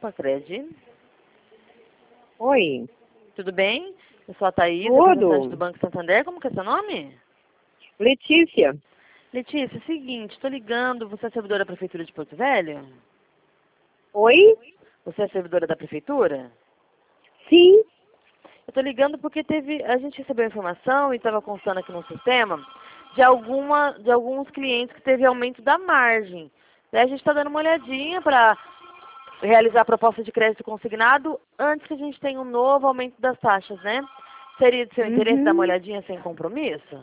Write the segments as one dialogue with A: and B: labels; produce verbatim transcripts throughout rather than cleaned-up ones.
A: Poupa Cred.
B: Oi.
A: Tudo bem? Eu sou a Thaís,
B: Tudo.
A: representante do Banco Santander. Como que é seu nome?
B: Letícia.
A: Letícia, é o seguinte, estou ligando, você é servidora da Prefeitura de Porto Velho?
B: Oi?
A: Você é servidora da Prefeitura?
B: Sim.
A: Eu estou ligando porque teve, a gente recebeu informação e estava constando aqui no sistema de, alguma, de alguns clientes que teve aumento da margem. Daí a gente está dando uma olhadinha para realizar a proposta de crédito consignado antes que a gente tenha um novo aumento das taxas, né? Seria de seu interesse dar uma
B: Uhum.
A: olhadinha sem compromisso?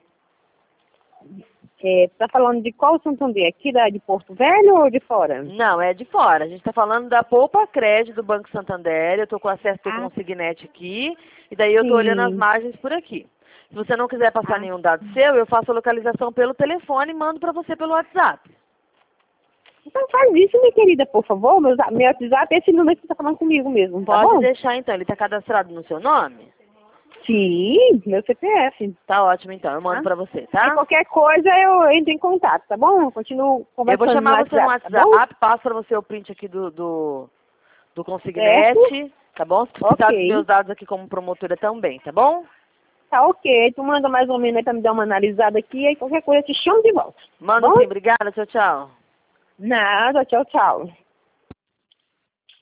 B: É, tá falando de qual Santander? Aqui da, de Porto Velho ou de fora?
A: Não, é de fora. A gente está falando da Poupa Cred do Banco Santander. Eu estou com acesso do
B: Ah,
A: Consignet aqui. E daí eu estou olhando as
B: sim.
A: margens por aqui. Se você não quiser passar
B: Ah.
A: nenhum dado seu, eu faço a localização pelo telefone e mando para você pelo WhatsApp.
B: Então faz isso, minha querida, por favor. Meu, za- meu WhatsApp é esse número que você tá falando comigo mesmo, tá
A: Pode
B: bom?
A: deixar então. Ele está cadastrado no seu nome?
B: Sim, meu C P F.
A: Tá ótimo então. Eu mando
B: Tá?
A: para você,
B: Aí
A: tá?
B: qualquer coisa eu entro em contato, tá bom? Eu continuo
A: Eu vou
B: conversando no
A: chamar você no
B: WhatsApp, tá bom?
A: WhatsApp, passo para você o print aqui do, do, do
B: Certo?
A: Consignet, tá bom? Se precisar dos
B: Ok.
A: meus dados aqui como promotora também, tá bom?
B: Tá ok. Tu manda mais ou menos aí pra me dar uma analisada aqui, aí qualquer coisa eu te chamo de volta. Tá
A: Mando
B: bom?
A: sim. Obrigada. Tchau, tchau.
B: Nada, tchau, tchau.